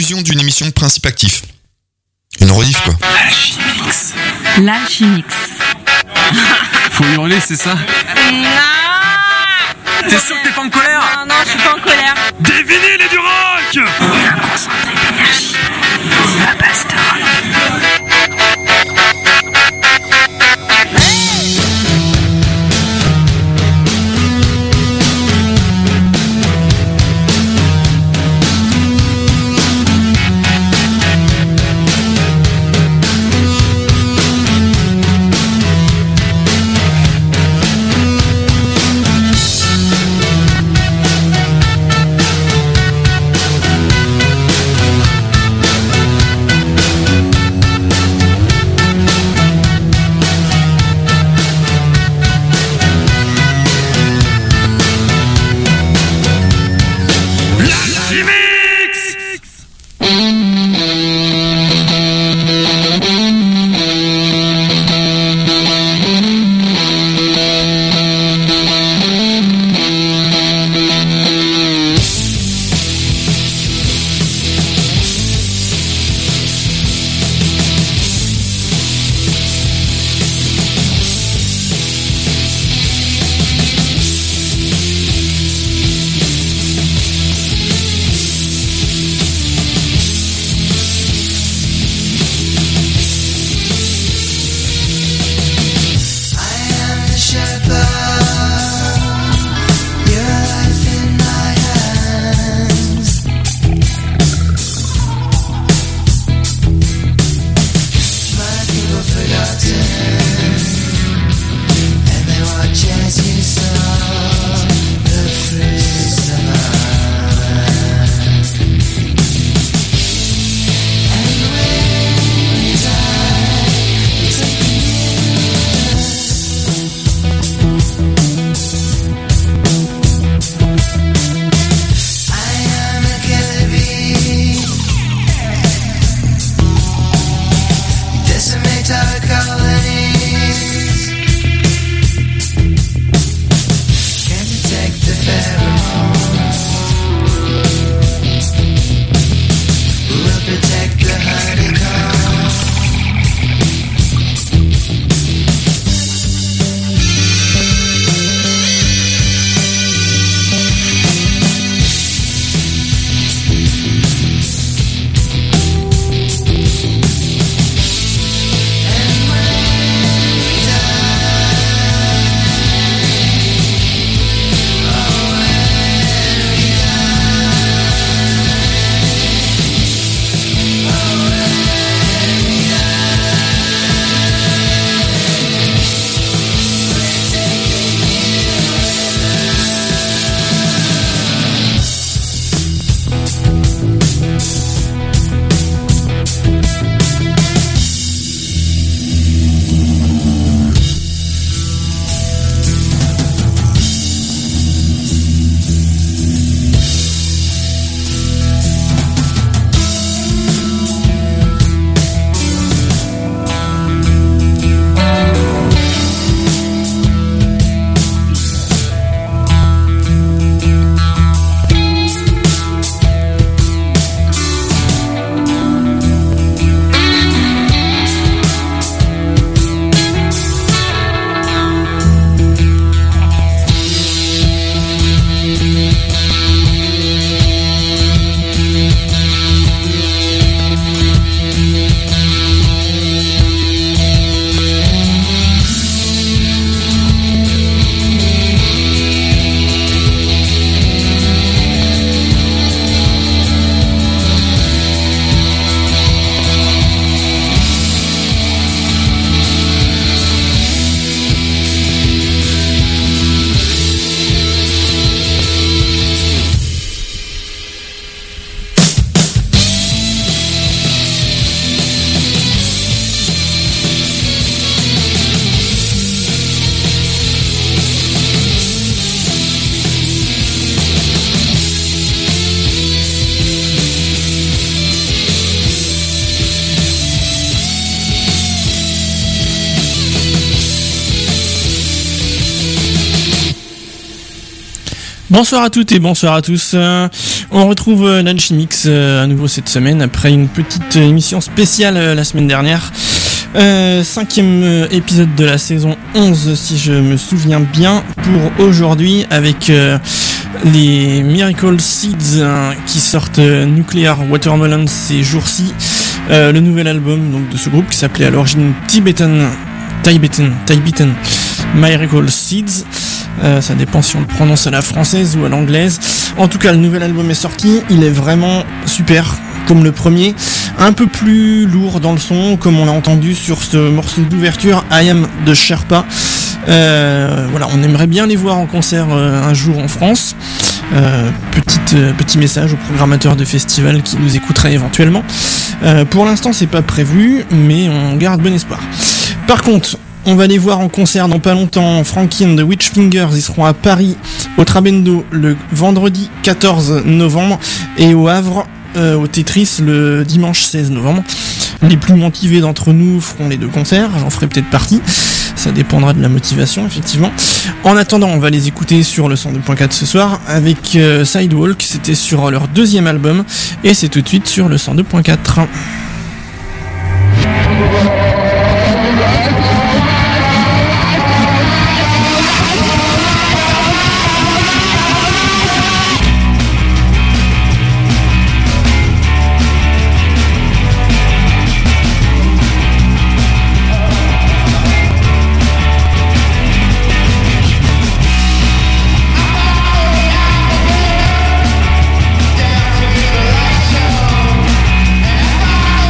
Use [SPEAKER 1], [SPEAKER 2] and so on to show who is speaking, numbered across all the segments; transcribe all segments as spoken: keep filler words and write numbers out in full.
[SPEAKER 1] rediffusion d'une émission de Principe Actif. Une rediff, quoi.
[SPEAKER 2] L'Alchimix.
[SPEAKER 3] L'Alchimix.
[SPEAKER 2] Faut hurler, c'est ça?
[SPEAKER 3] Non.
[SPEAKER 2] T'es sûr que t'es pas en colère?
[SPEAKER 3] Non, non, je suis pas en colère.
[SPEAKER 2] Des vinyles et du rock!
[SPEAKER 3] Un concentré d'énergie. La base de rock.
[SPEAKER 4] Bonsoir à toutes et bonsoir à tous. Euh, on retrouve euh, Nanchi Mix euh, à nouveau cette semaine après une petite euh, émission spéciale euh, la semaine dernière. Euh, cinquième euh, épisode de la saison onze si je me souviens bien pour aujourd'hui avec euh, les Miracle Seeds hein, qui sortent euh, Nuclear Watermelon ces jours-ci. Euh, le nouvel album donc, de ce groupe qui s'appelait à l'origine Tibetan, Tibetan, Tibetan Miracle Seeds. Euh, ça dépend si on le prononce à la française ou à l'anglaise. En tout cas, le nouvel album est sorti. Il est vraiment super, comme le premier. Un peu plus lourd dans le son, comme on l'a entendu sur ce morceau d'ouverture, I Am de Sherpa. Euh, voilà, on aimerait bien les voir en concert euh, un jour en France. Euh, petite, euh, petit message aux programmateurs de festivals qui nous écouteraient éventuellement. Euh, pour l'instant, c'est pas prévu, mais on garde bon espoir. Par contre, on va les voir en concert dans pas longtemps. Frankie and the Witchfingers, ils seront à Paris, au Trabendo, le vendredi quatorze novembre, et au Havre, euh, au Tetris, le dimanche seize novembre. Les plus motivés d'entre nous feront les deux concerts, j'en ferai peut-être partie. Ça dépendra de la motivation, effectivement. En attendant, on va les écouter sur le cent deux point quatre ce soir, avec euh, Sidewalk, c'était sur leur deuxième album, et c'est tout de suite sur le cent deux point quatre.
[SPEAKER 5] Show.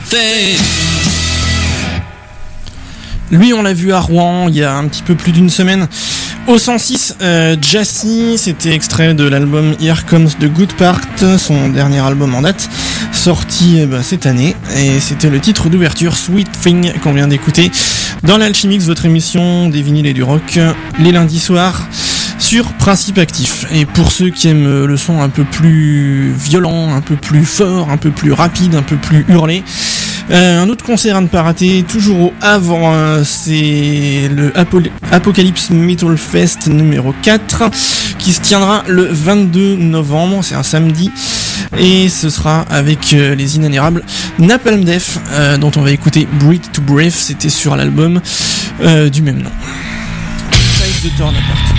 [SPEAKER 1] thing.
[SPEAKER 4] Lui, on l'a vu à Rouen il y a un petit peu plus d'une semaine. Au cent six, euh, Jassy, c'était extrait de l'album Here Comes the Good Part, son dernier album en date, sorti eh ben, cette année. Et c'était le titre d'ouverture, Sweet Thing, qu'on vient d'écouter dans l'Alchimix, votre émission des vinyles et du rock, les lundis soirs, sur Principe Actif. Et pour ceux qui aiment le son un peu plus violent, un peu plus fort, un peu plus rapide, un peu plus hurlé, Euh, un autre concert à ne pas rater, toujours au Havre, euh, c'est le Apo- Apocalypse Metal Fest numéro quatre, qui se tiendra le vingt-deux novembre, c'est un samedi, et ce sera avec euh, les inénérables Napalm Death, euh, dont on va écouter Breathe to Breath, c'était sur l'album euh, du même nom. Size de Turn Apart.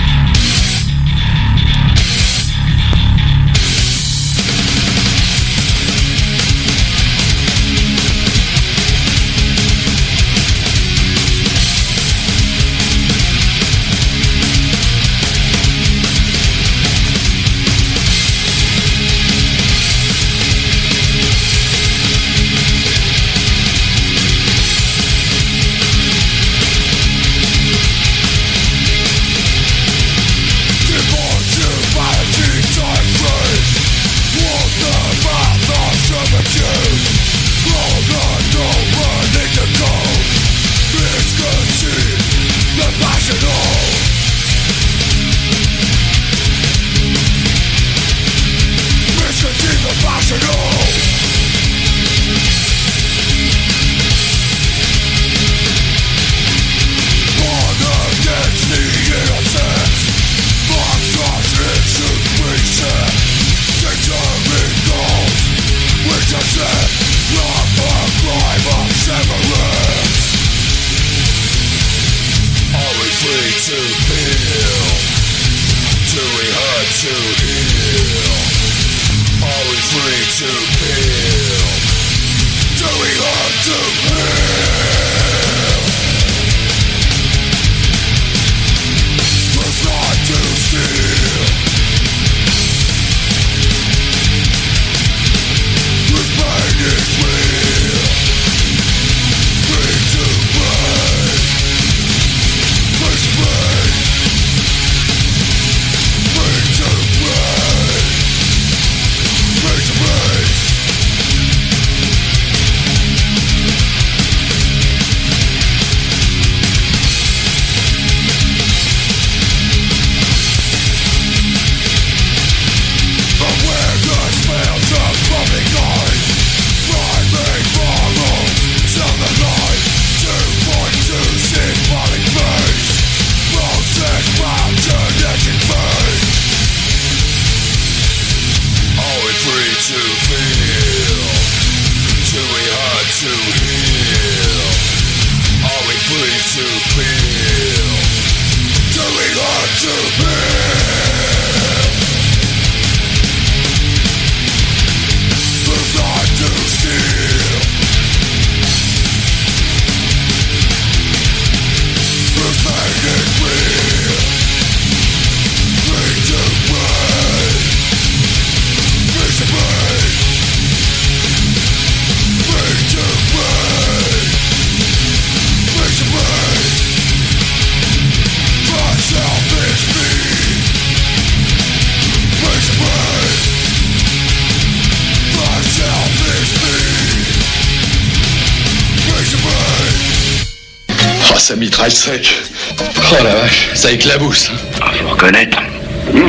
[SPEAKER 5] Ça mitraille sec. Oh la vache, ça éclabousse.
[SPEAKER 6] Ah, faut reconnaître. Mmh.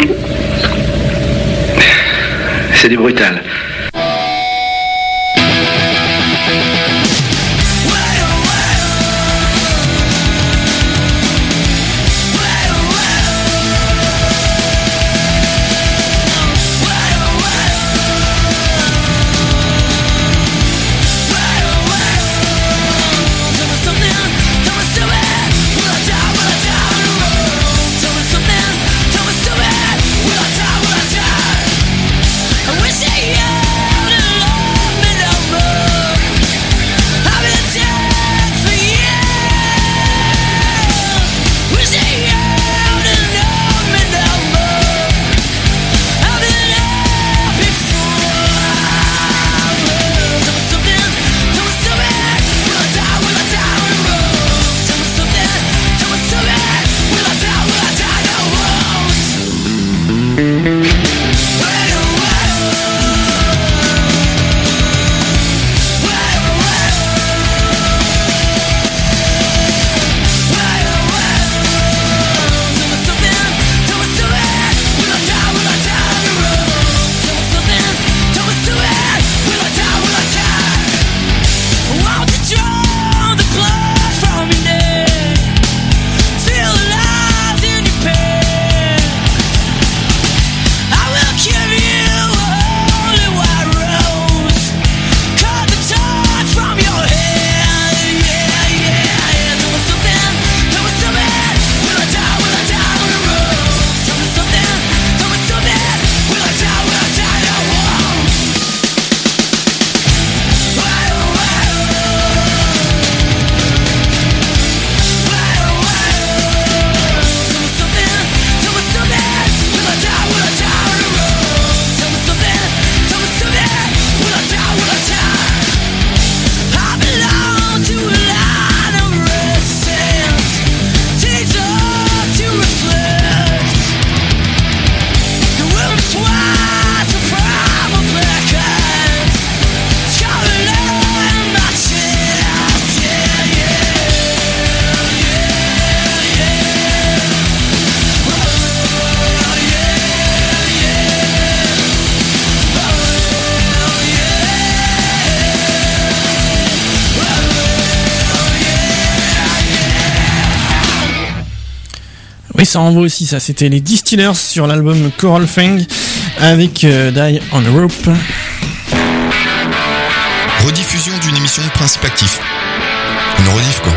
[SPEAKER 6] C'est du brutal.
[SPEAKER 7] I wish I
[SPEAKER 4] Et ça envoie aussi, ça c'était les Distillers sur l'album Coral Fang avec euh, Die on a Rope.
[SPEAKER 1] Rediffusion d'une émission de Principe Actif. Une rediff quoi.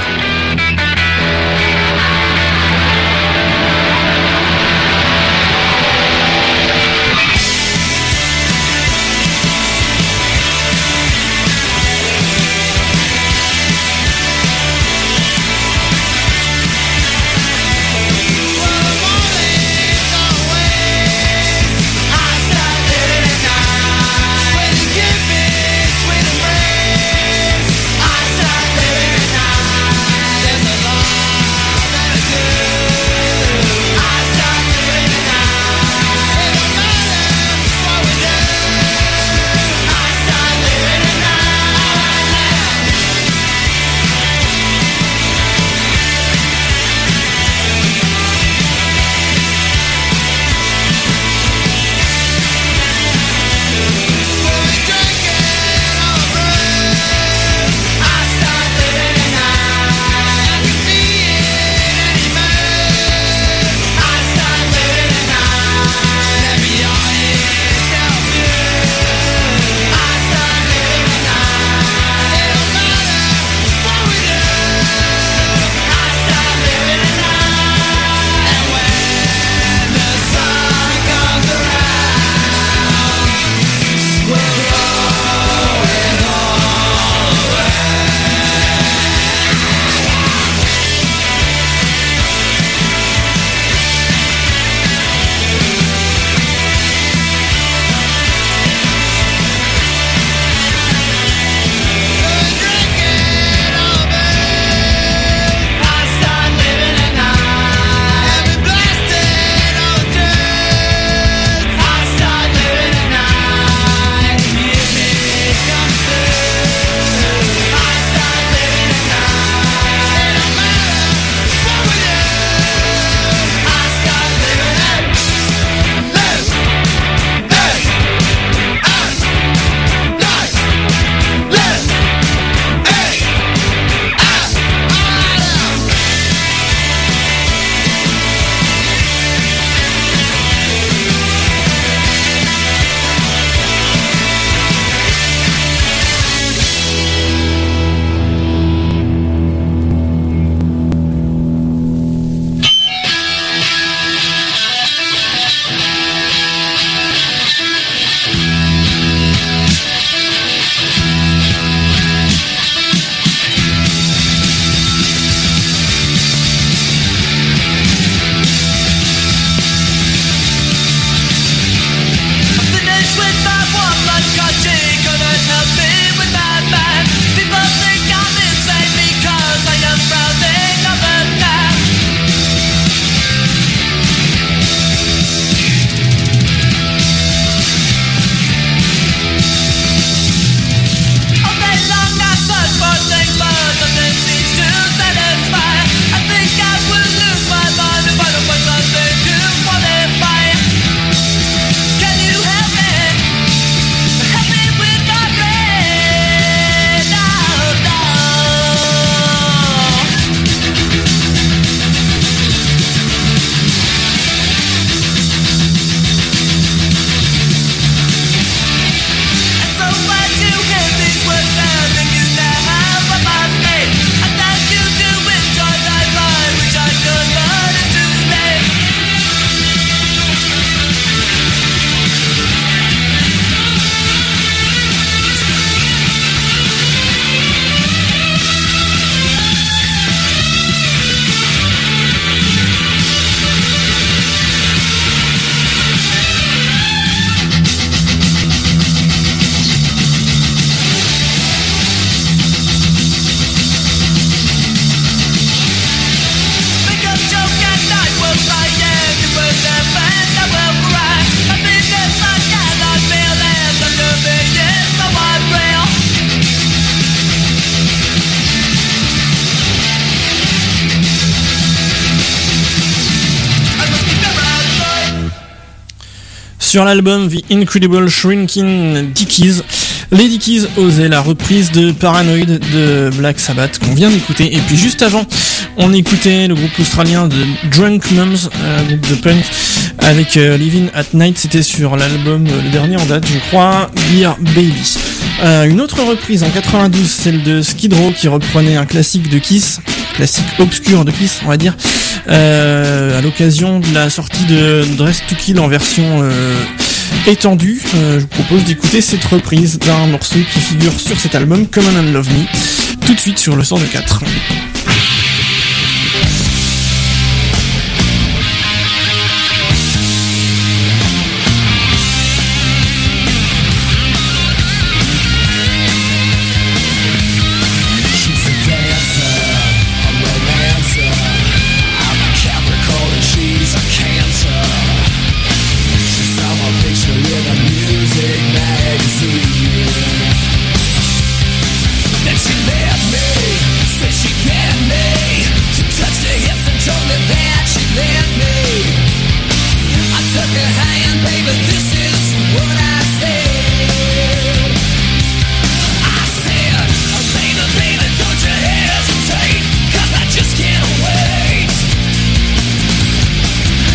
[SPEAKER 4] Sur l'album The Incredible Shrinking Dickies, Lady Keys osait la reprise de Paranoid de Black Sabbath qu'on vient d'écouter. Et puis juste avant, on écoutait le groupe australien de Drunk Mums, un groupe de punk, avec euh, Living at Night. C'était sur l'album, euh, le dernier en date, je crois, Beer Baby. Euh, une autre reprise en quatre-vingt-douze, celle de Skid Row, qui reprenait un classique de Kiss, classique obscur de Kiss, on va dire, euh, à l'occasion de la sortie de Dress to Kill en version euh, étendue. Euh, je vous propose d'écouter cette reprise d'un morceau qui figure sur cet album, Come On and Love Me, tout de suite sur le cent deux quatre.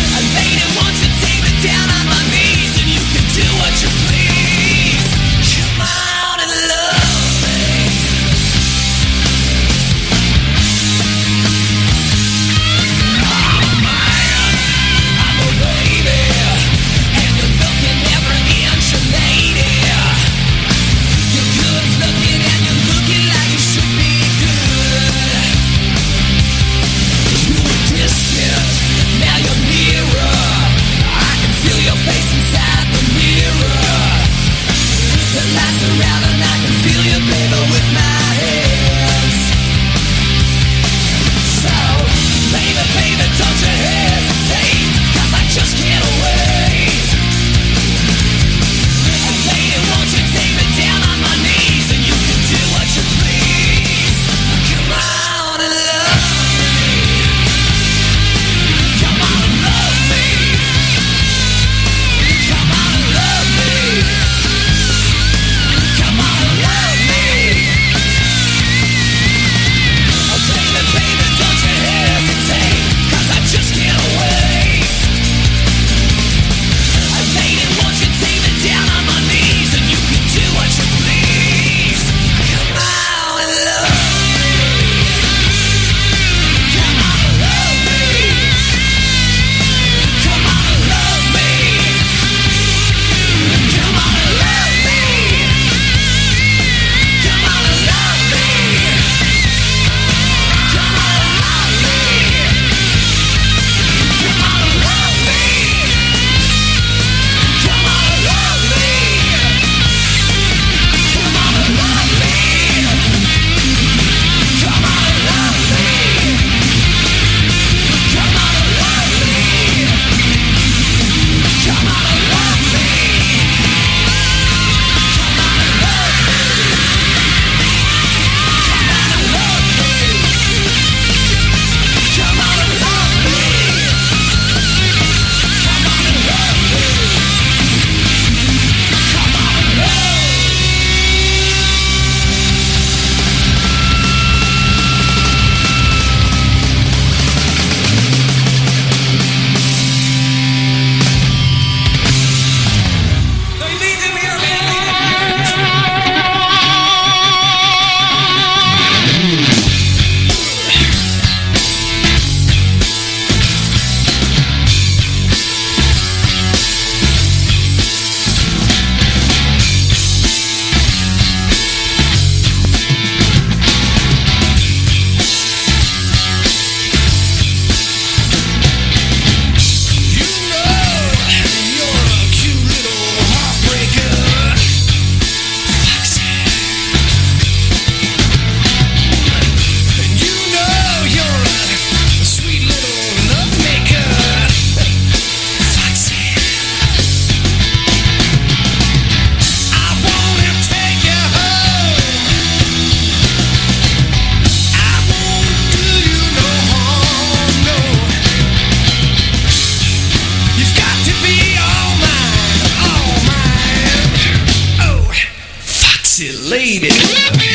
[SPEAKER 7] Down on my knees and you can do what you please. lady.